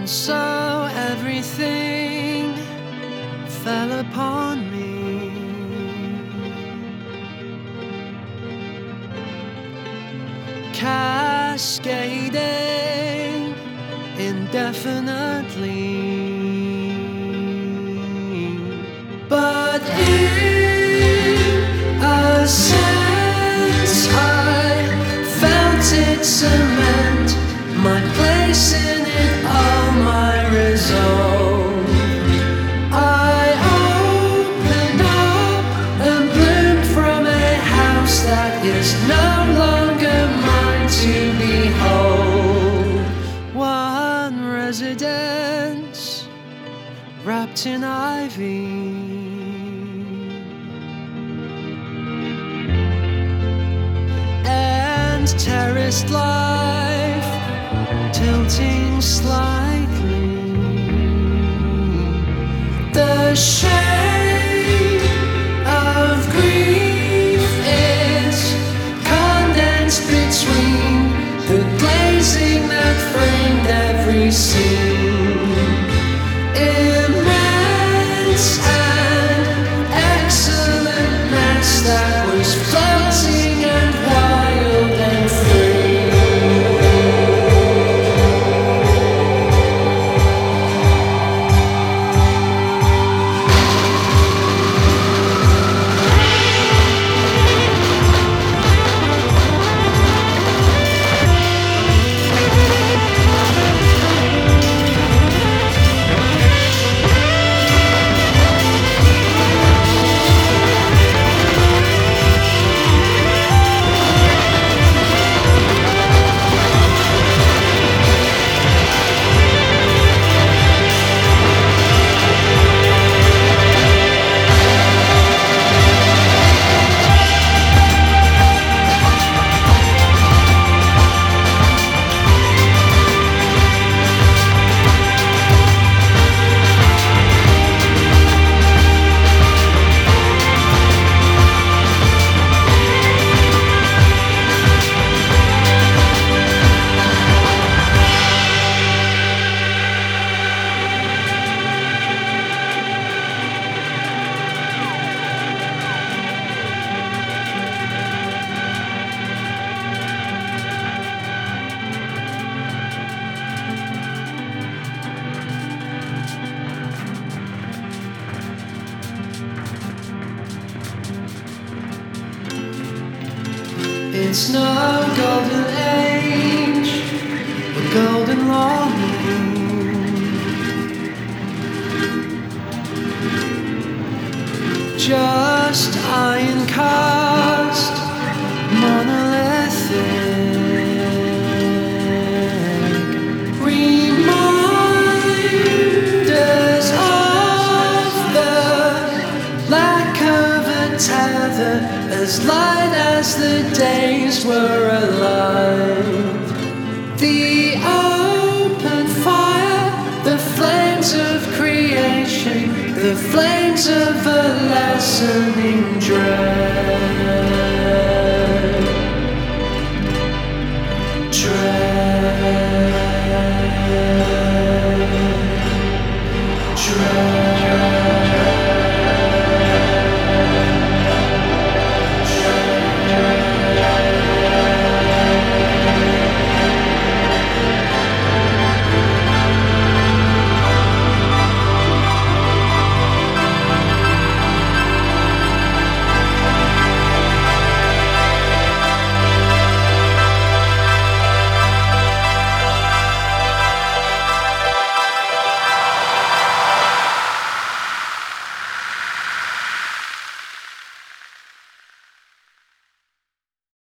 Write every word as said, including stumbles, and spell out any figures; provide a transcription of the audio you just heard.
so everything fell upon me. Cascading indefinitely, but in a sense I felt it cement my place in it, all my resolve. I opened up and bloomed from a house that is no longer mine to behold. One residence wrapped in ivy, and terraced life tilting slightly. The shade of grief is condensed between the glazing that framed every scene. Immense and excellent mess that was floating and wild and free. It's no golden age or golden longing, just iron cast, monolithic reminders of the lack of a tether, as light as the days were alive. The open fire, the flames of creation, the flames of a lessening dread. Dread.